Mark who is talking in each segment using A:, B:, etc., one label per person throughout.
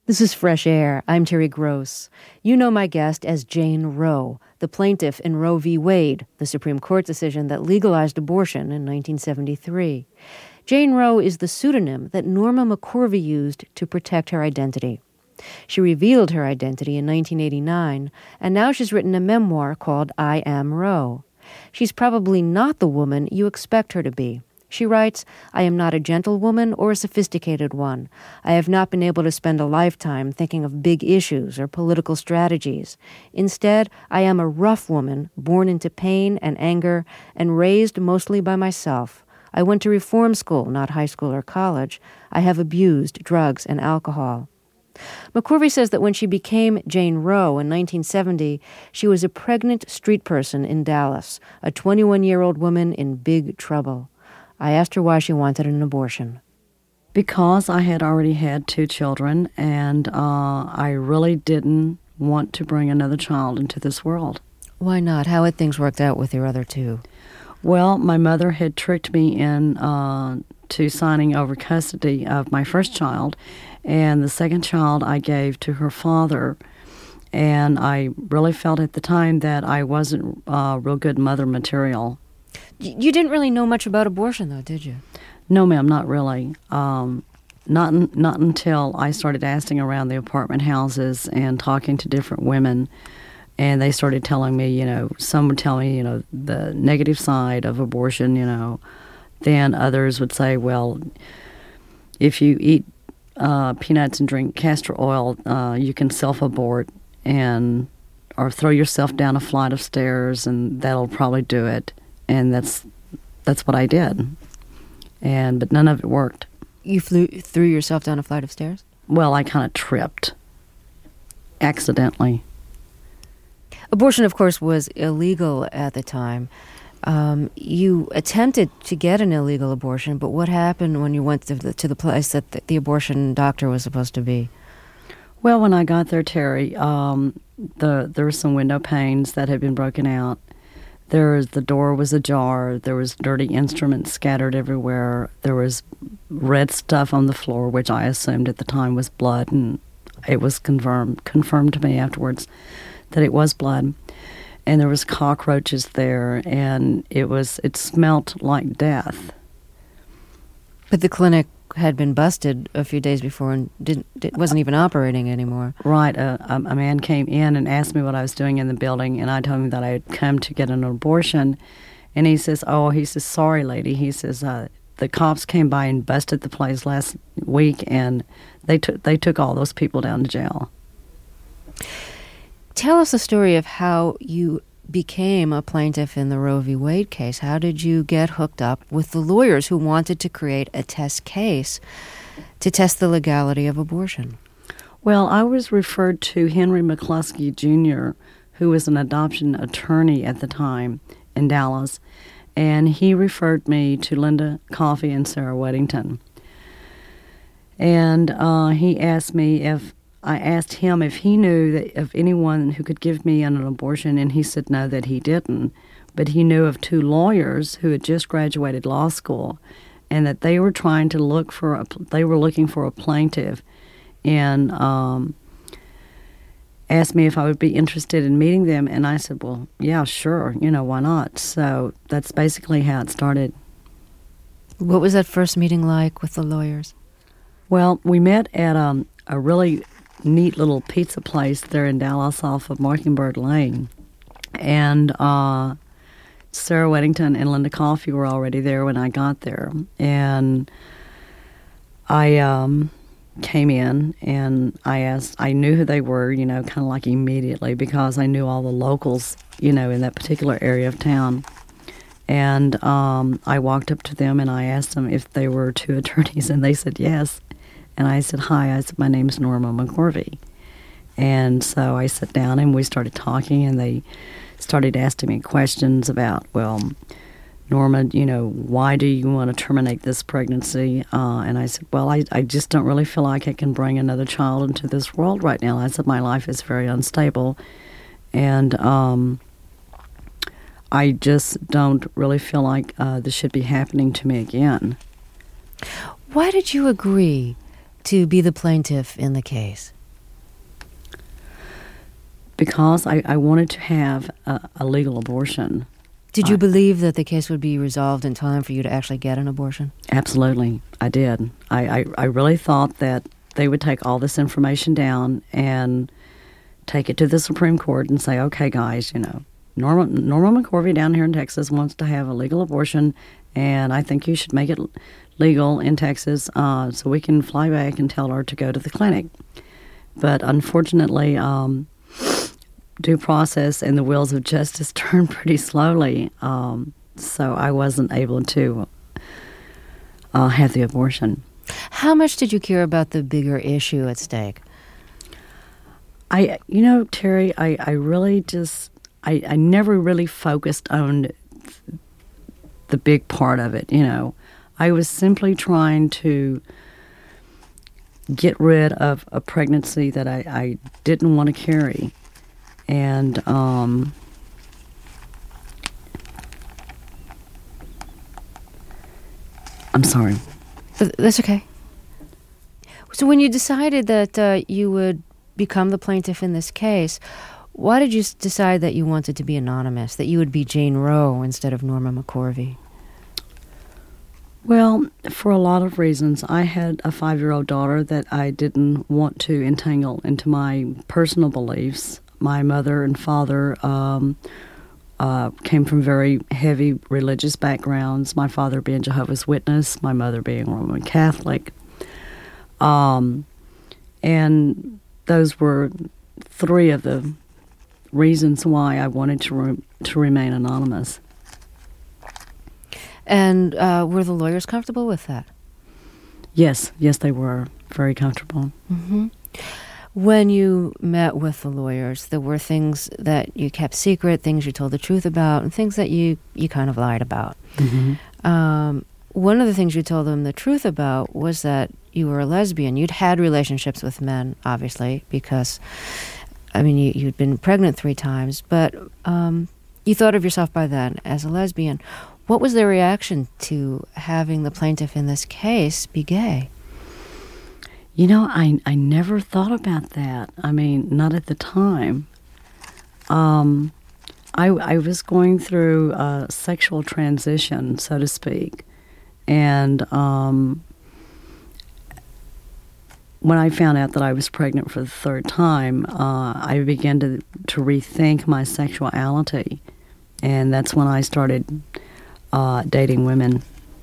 A: This is Fresh Air. I'm Terry Gross. You know my guest as Jane Roe, the plaintiff in Roe v. Wade, the Supreme Court decision that legalized abortion in 1973. Jane Roe is the pseudonym that Norma McCorvey used to protect her identity. She revealed her identity in 1989, and now she's written a memoir called I Am Roe. She's probably not the woman you expect her to be. She writes, I am not a gentlewoman or a sophisticated one. I have not been able to spend a lifetime thinking of big issues or political strategies. Instead, I am a rough woman, born into pain and anger, and raised mostly by myself. I went to reform school, not high school or college. I have abused drugs and alcohol. McCorvey says that when she became Jane Roe in 1970, she was a pregnant street person in Dallas, a 21-year-old woman in big trouble. I asked her why she wanted an abortion.
B: Because I had already had 2 children, and I really didn't want to bring another child into this world.
A: Why not? How had things worked out with your other 2?
B: Well, my mother had tricked me in to signing over custody of my first child, and the second child I gave to her father. And I really felt at the time that I wasn't real good mother material.
A: You didn't really know much about abortion, though, did you?
B: No, ma'am, not really. Not until I started asking around the apartment houses and talking to different women, and they started telling me, some would tell me, the negative side of abortion, Then others would say, well, if you eat peanuts and drink castor oil, you can self-abort or throw yourself down a flight of stairs, and that'll probably do it. And that's what I did. But none of it worked.
A: You threw yourself down a flight of stairs?
B: Well, I kind of tripped. Accidentally.
A: Abortion, of course, was illegal at the time. You attempted to get an illegal abortion, but what happened when you went to the place that the abortion doctor was supposed to be?
B: Well, when I got there, Terry, there were some window panes that had been broken out. The door was ajar. There was dirty instruments scattered everywhere. There was red stuff on the floor, which I assumed at the time was blood, and it was confirmed to me afterwards that it was blood. And there was cockroaches there, and it smelt like death.
A: But the clinic had been busted a few days before and wasn't even operating anymore.
B: Right. A man came in and asked me what I was doing in the building, and I told him that I had come to get an abortion. And he says, sorry, lady. He says, the cops came by and busted the place last week, and they took all those people down to jail.
A: Tell us the story of how you became a plaintiff in the Roe v. Wade case. How did you get hooked up with the lawyers who wanted to create a test case to test the legality of abortion?
B: Well, I was referred to Henry McCluskey, Jr., who was an adoption attorney at the time in Dallas, and he referred me to Linda Coffey and Sarah Weddington. And he asked me I asked him if he knew of anyone who could give me an abortion, and he said no, that he didn't. But he knew of 2 lawyers who had just graduated law school, and that they were looking for a plaintiff, and asked me if I would be interested in meeting them. And I said, well, yeah, sure, why not? So that's basically how it started.
A: What was that first meeting like with the lawyers? Well,
B: we met at a really neat little pizza place there in Dallas off of Mockingbird Lane. And Sarah Weddington and Linda Coffey were already there when I got there. And I came in and I knew who they were, kind of like immediately, because I knew all the locals, in that particular area of town. And I walked up to them and I asked them if they were 2 attorneys, and they said yes. And I said, hi. I said, my name's Norma McCorvey. And so I sat down and we started talking, and they started asking me questions about, well, Norma, why do you want to terminate this pregnancy? And I said, well, I just don't really feel like I can bring another child into this world right now. I said, my life is very unstable, and I just don't really feel like this should be happening to me again.
A: Why did you agree to be the plaintiff in the case?
B: Because I wanted to have a legal abortion.
A: Did you believe that the case would be resolved in time for you to actually get an abortion?
B: Absolutely, I did. I really thought that they would take all this information down and take it to the Supreme Court and say, okay, guys, Norma McCorvey down here in Texas wants to have a legal abortion, and I think you should make it legal in Texas so we can fly back and tell her to go to the clinic. But unfortunately, due process and the wheels of justice turn pretty slowly, so I wasn't able to have the abortion.
A: How much did you care about the bigger issue at stake?
B: Terry, I really just, I never really focused on the big part of it, I was simply trying to get rid of a pregnancy that I didn't want to carry. And I'm sorry.
A: That's okay. So when you decided that you would become the plaintiff in this case, why did you decide that you wanted to be anonymous, that you would be Jane Roe instead of Norma McCorvey?
B: Well, for a lot of reasons. I had a 5-year-old daughter that I didn't want to entangle into my personal beliefs. My mother and father came from very heavy religious backgrounds, my father being Jehovah's Witness, my mother being Roman Catholic. And those were 3 of the reasons why I wanted to remain anonymous.
A: And were the lawyers comfortable with that?
B: Yes, they were very comfortable.
A: Mm-hmm. When you met with the lawyers, there were things that you kept secret, things you told the truth about, and things that you kind of lied about.
B: Mm-hmm.
A: One of the things you told them the truth about was that you were a lesbian. You'd had relationships with men, obviously, because, you'd been pregnant 3 times, but you thought of yourself by then as a lesbian. What was their reaction to having the plaintiff in this case be gay?
B: I never thought about that. Not at the time. I was going through a sexual transition, so to speak. And when I found out that I was pregnant for the 3rd time, I began to rethink my sexuality. And that's when I started dating women.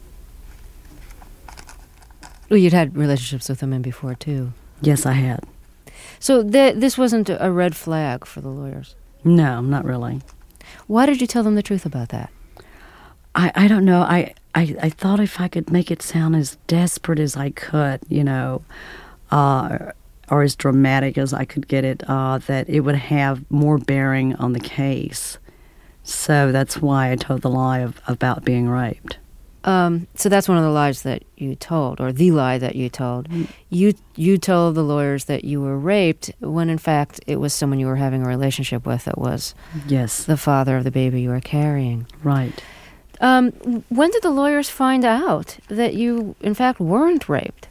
A: Well, you'd had relationships with women before, too.
B: Yes, I had.
A: So this wasn't a red flag for the lawyers?
B: No, not really.
A: Why did you tell them the truth about that?
B: I don't know. I thought if I could make it sound as desperate as I could, or as dramatic as I could get it, that it would have more bearing on the case. So that's why I told the lie about being raped.
A: So that's one of the lies that you told, or the lie that you told. You told the lawyers that you were raped when, in fact, it was someone you were having a relationship with that was the father of the baby you were carrying.
B: Right.
A: When did the lawyers find out that you, in fact, weren't raped?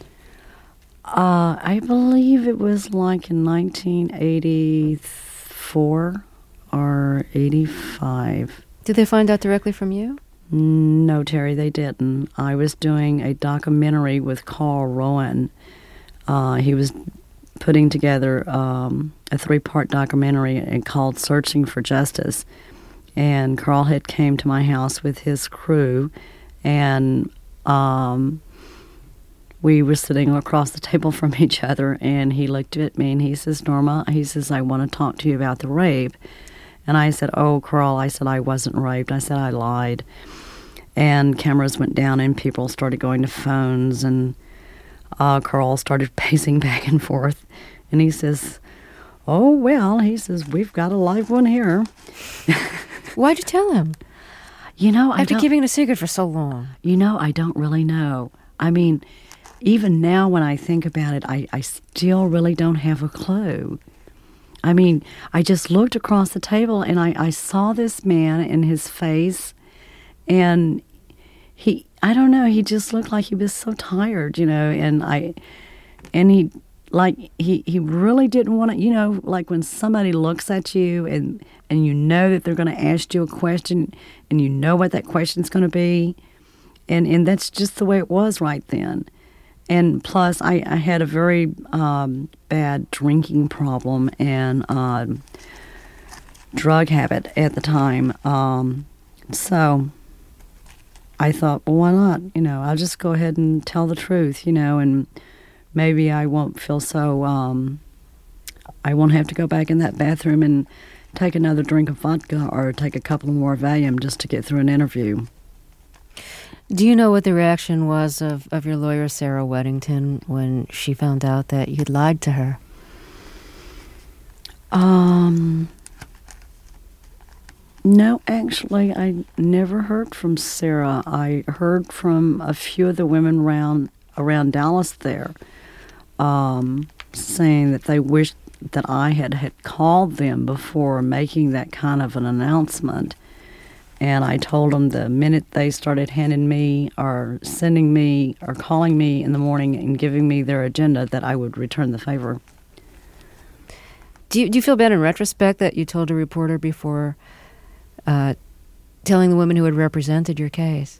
B: I believe it was like in 1984 or 85.
A: Did they find out directly from you?
B: No, Terry, they didn't. I was doing a documentary with Carl Rowan. He was putting together a 3-part documentary called Searching for Justice. And Carl had came to my house with his crew, and we were sitting across the table from each other, and he looked at me and he says, Norma, he says, I want to talk to you about the rape. And I said, oh, Carl, I said, I wasn't raped. I said, I lied. And cameras went down and people started going to phones, and Carl started pacing back and forth. And he says, oh, well, he says, we've got a live one here.
A: Why'd you tell him? After keeping it a secret for so long.
B: I don't really know. Even now when I think about it, I still really don't have a clue. I just looked across the table and I saw this man in his face, and I don't know, he just looked like he was so tired, and he like he really didn't want to, like when somebody looks at you and you know that they're going to ask you a question and you know what that question's going to be. And that's just the way it was right then. And plus, I had a very bad drinking problem and drug habit at the time. So I thought, well, why not? I'll just go ahead and tell the truth, and maybe I won't feel so, I won't have to go back in that bathroom and take another drink of vodka or take a couple more Valium just to get through an interview.
A: Do you know what the reaction was of your lawyer, Sarah Weddington, when she found out that you'd lied to her?
B: No, actually, I never heard from Sarah. I heard from a few of the women around Dallas there, saying that they wished that I had called them before making that kind of an announcement. And I told them the minute they started handing me or sending me or calling me in the morning and giving me their agenda that I would return the favor.
A: Do you feel bad in retrospect that you told a reporter before telling the women who had represented your case?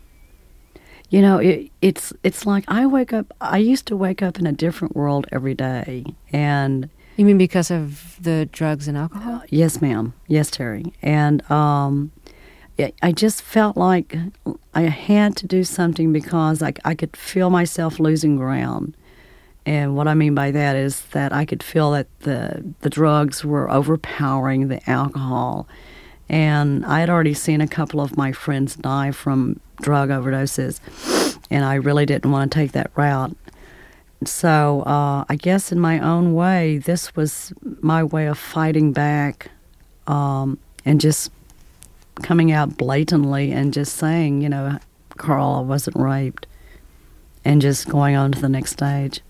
B: It's like I used to wake up in a different world every day. And
A: you mean because of the drugs and alcohol?
B: Yes, ma'am. Yes, Terry. And I just felt like I had to do something because I could feel myself losing ground. And what I mean by that is that I could feel that the drugs were overpowering the alcohol. And I had already seen a couple of my friends die from drug overdoses, and I really didn't want to take that route. So I guess in my own way, this was my way of fighting back and just coming out blatantly and just saying, Carl, I wasn't raped, and just going on to the next stage.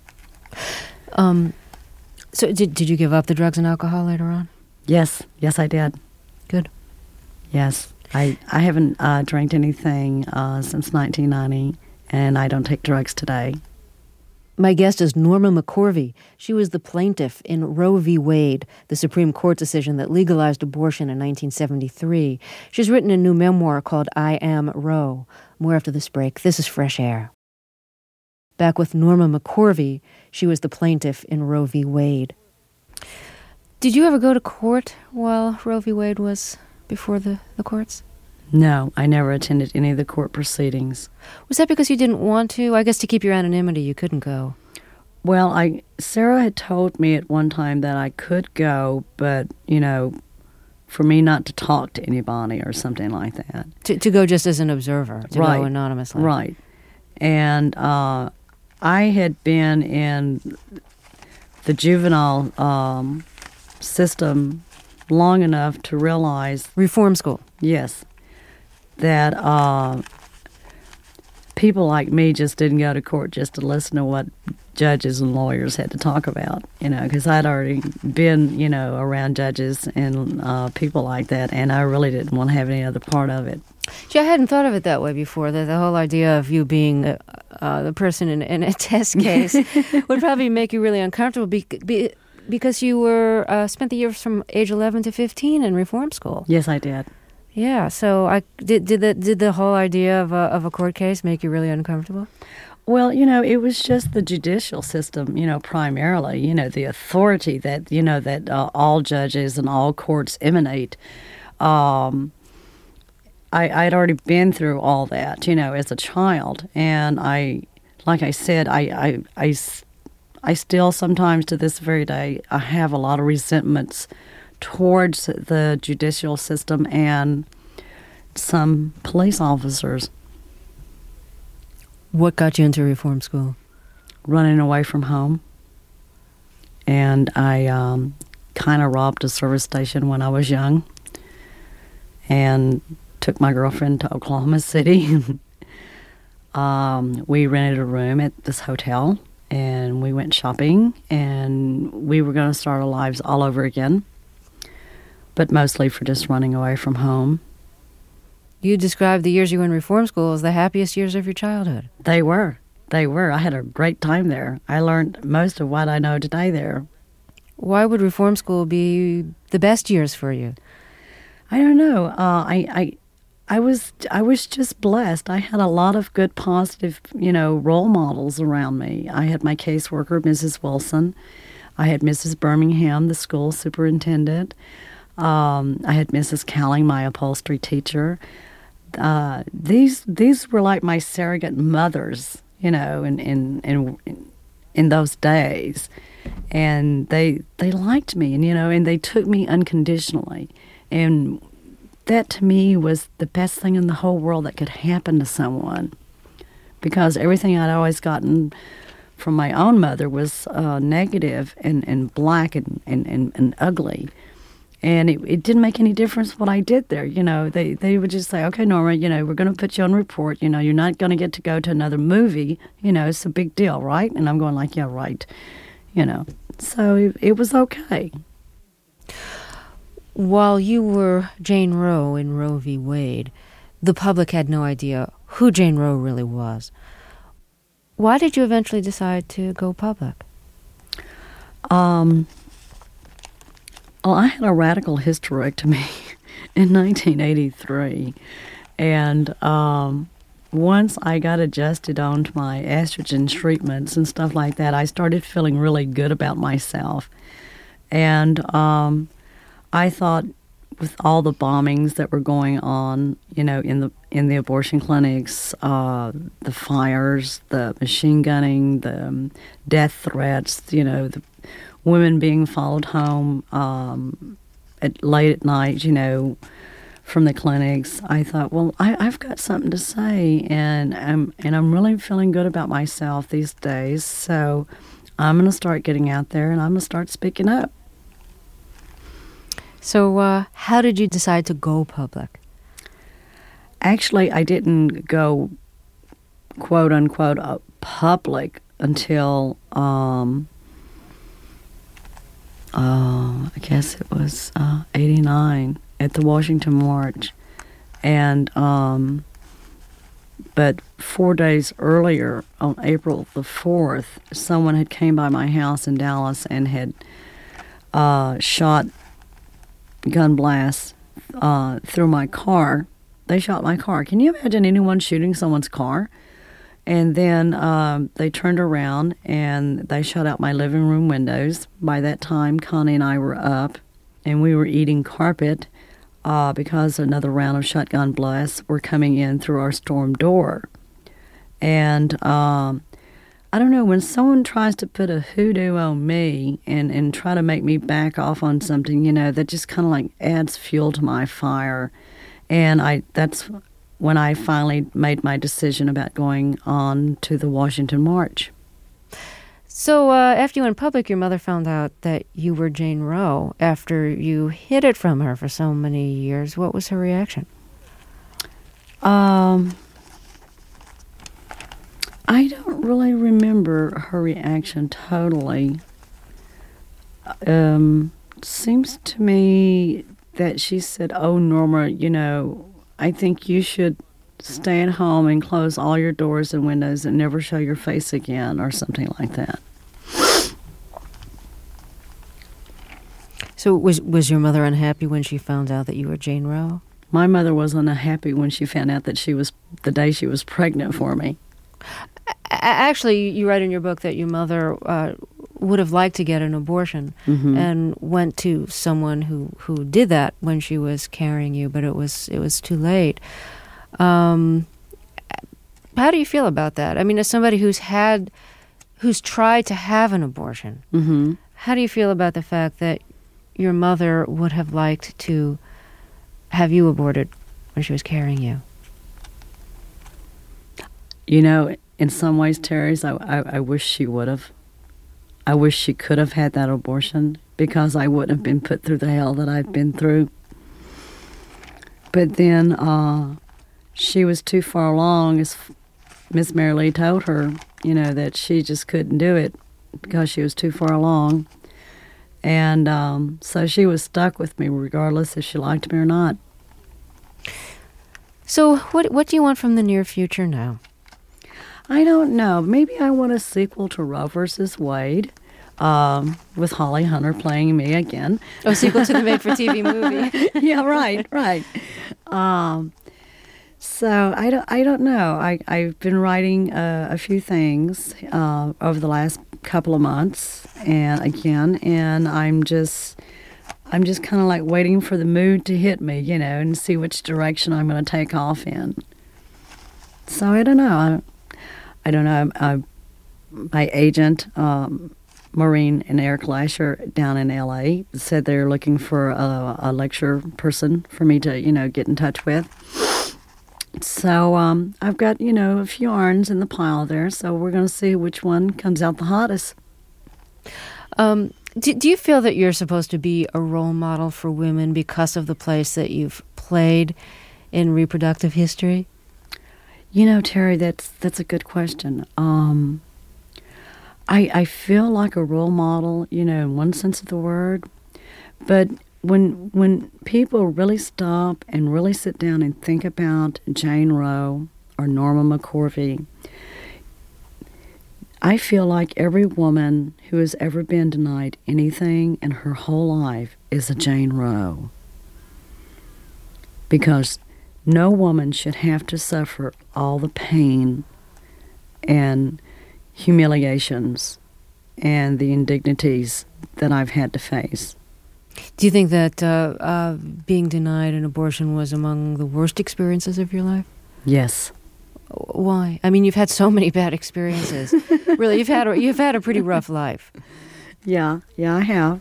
A: So did you give up the drugs and alcohol later on?
B: Yes, I did.
A: Good.
B: Yes, I haven't drank anything since 1990, and I don't take drugs today.
A: My guest is Norma McCorvey. She was the plaintiff in Roe v. Wade, the Supreme Court decision that legalized abortion in 1973. She's written a new memoir called I Am Roe. More after this break. This is Fresh Air. Back with Norma McCorvey. She was the plaintiff in Roe v. Wade. Did you ever go to court while Roe v. Wade was before the courts?
B: No, I never attended any of the court proceedings.
A: Was that because you didn't want to? I guess to keep your anonymity, you couldn't go.
B: Well, Sarah had told me at one time that I could go, but, for me not to talk to anybody or something like that.
A: To go just as an observer, to go anonymously.
B: Right. And I had been in the juvenile system long enough to realize...
A: Reform school.
B: Yes. That people like me just didn't go to court just to listen to what judges and lawyers had to talk about, because I'd already been, around judges and people like that, and I really didn't want to have any other part of it.
A: Gee, I hadn't thought of it that way before, that the whole idea of you being the person in a test case would probably make you really uncomfortable because you were spent the years from age 11 to 15 in reform school.
B: Yes, I did.
A: Yeah, so did the whole idea of a court case make you really uncomfortable?
B: Well, it was just the judicial system, primarily, the authority that, that all judges and all courts emanate. I'd already been through all that, as a child. And like I said, I still sometimes to this very day, I have a lot of resentments towards the judicial system and some police officers.
A: What got you into reform school?
B: Running away from home. And I kind of robbed a service station when I was young and took my girlfriend to Oklahoma City. We rented a room at this hotel and we went shopping and we were going to start our lives all over again, but mostly for just running away from home.
A: You described the years you were in reform school as the happiest years of your childhood.
B: They were. They were. I had a great time there. I learned most of what I know today there.
A: Why would reform school be the best years for you?
B: I don't know. I was just blessed. I had a lot of good, positive, role models around me. I had my caseworker, Mrs. Wilson. I had Mrs. Birmingham, the school superintendent. I had Mrs. Cowling, my upholstery teacher. These were like my surrogate mothers, in those days, and they liked me, and they took me unconditionally, and that to me was the best thing in the whole world that could happen to someone, because everything I'd always gotten from my own mother was negative and black and ugly. And it didn't make any difference what I did there. They would just say, okay, Norma, we're going to put you on report. You're not going to get to go to another movie. It's a big deal, right? And I'm going like, yeah, right. So it was okay.
A: While you were Jane Roe in Roe v. Wade, the public had no idea who Jane Roe really was. Why did you eventually decide to go public?
B: Well, I had a radical hysterectomy in 1983, and once I got adjusted onto my estrogen treatments and stuff like that, I started feeling really good about myself. And I thought, with all the bombings that were going on, in the abortion clinics, the fires, the machine gunning, the death threats, the women being followed home late at night, from the clinics. I thought, well, I've got something to say, and I'm really feeling good about myself these days. So I'm going to start getting out there, and I'm going to start speaking up.
A: So how did you decide to go public?
B: Actually, I didn't go, quote unquote, public until I guess it was 89 at the Washington March. And but 4 days earlier, on April the 4th, someone had came by my house in Dallas and had shot gun blasts through my car. They shot my car. Can you imagine anyone shooting someone's car? And then they turned around and they shut out my living room windows. By that time, Connie and I were up, and we were eating carpet because another round of shotgun blasts were coming in through our storm door. And I don't know, when someone tries to put a hoodoo on me and try to make me back off on something, that just kind of like adds fuel to my fire. And that's when I finally made my decision about going on to the Washington March.
A: So after you went public, your mother found out that you were Jane Roe after you hid it from her for so many years. What was her reaction?
B: I don't really remember her reaction totally. Seems to me that she said, "Oh, Norma, I think you should stay at home and close all your doors and windows and never show your face again," or something like that.
A: So was your mother unhappy when she found out that you were Jane Roe?
B: My mother was unhappy when she found out that the day she was pregnant for me.
A: Actually, you write in your book that your mother would have liked to get an abortion and went to someone who did that when she was carrying you, but it was too late. How do you feel about that? I mean, as somebody who's tried to have an abortion, how do you feel about the fact that your mother would have liked to have you aborted when she was carrying you?
B: In some ways, Terry's, I wish she would have. I wish she could have had that abortion, because I wouldn't have been put through the hell that I've been through. But then she was too far along, as Miss Mary Lee told her, that she just couldn't do it because she was too far along. And so she was stuck with me regardless if she liked me or not.
A: So what do you want from the near future now?
B: I don't know. Maybe I want a sequel to Roe versus Wade, with Holly Hunter playing me again.
A: Oh, sequel to the made-for-TV movie.
B: Yeah, right. So I don't know. I've been writing a few things over the last couple of months, and I'm just kind of like waiting for the mood to hit me, and see which direction I'm going to take off in. So I don't know. I don't know. My agent, Maureen and Eric Lasher down in L.A., said they're looking for a lecture person for me to, get in touch with. So I've got, a few irons in the pile there, so we're going to see which one comes out the hottest.
A: Do you feel that you're supposed to be a role model for women because of the place that you've played in reproductive history?
B: Terry, that's a good question. I feel like a role model, in one sense of the word, but when people really stop and really sit down and think about Jane Roe or Norma McCorvey, I feel like every woman who has ever been denied anything in her whole life is a Jane Roe. Because no woman should have to suffer all the pain and humiliations and the indignities that I've had to face.
A: Do you think that being denied an abortion was among the worst experiences of your life?
B: Yes.
A: Why? I mean, you've had so many bad experiences. Really, you've had a pretty rough life.
B: Yeah, I have.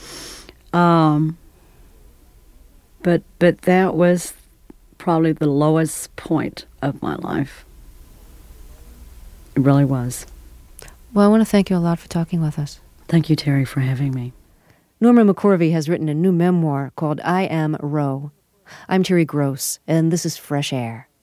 B: But that was probably the lowest point of my life. It really was.
A: Well, I want to thank you a lot for talking with us.
B: Thank you, Terry, for having me.
A: Norma McCorvey has written a new memoir called I Am Roe. I'm Terry Gross, and this is Fresh Air.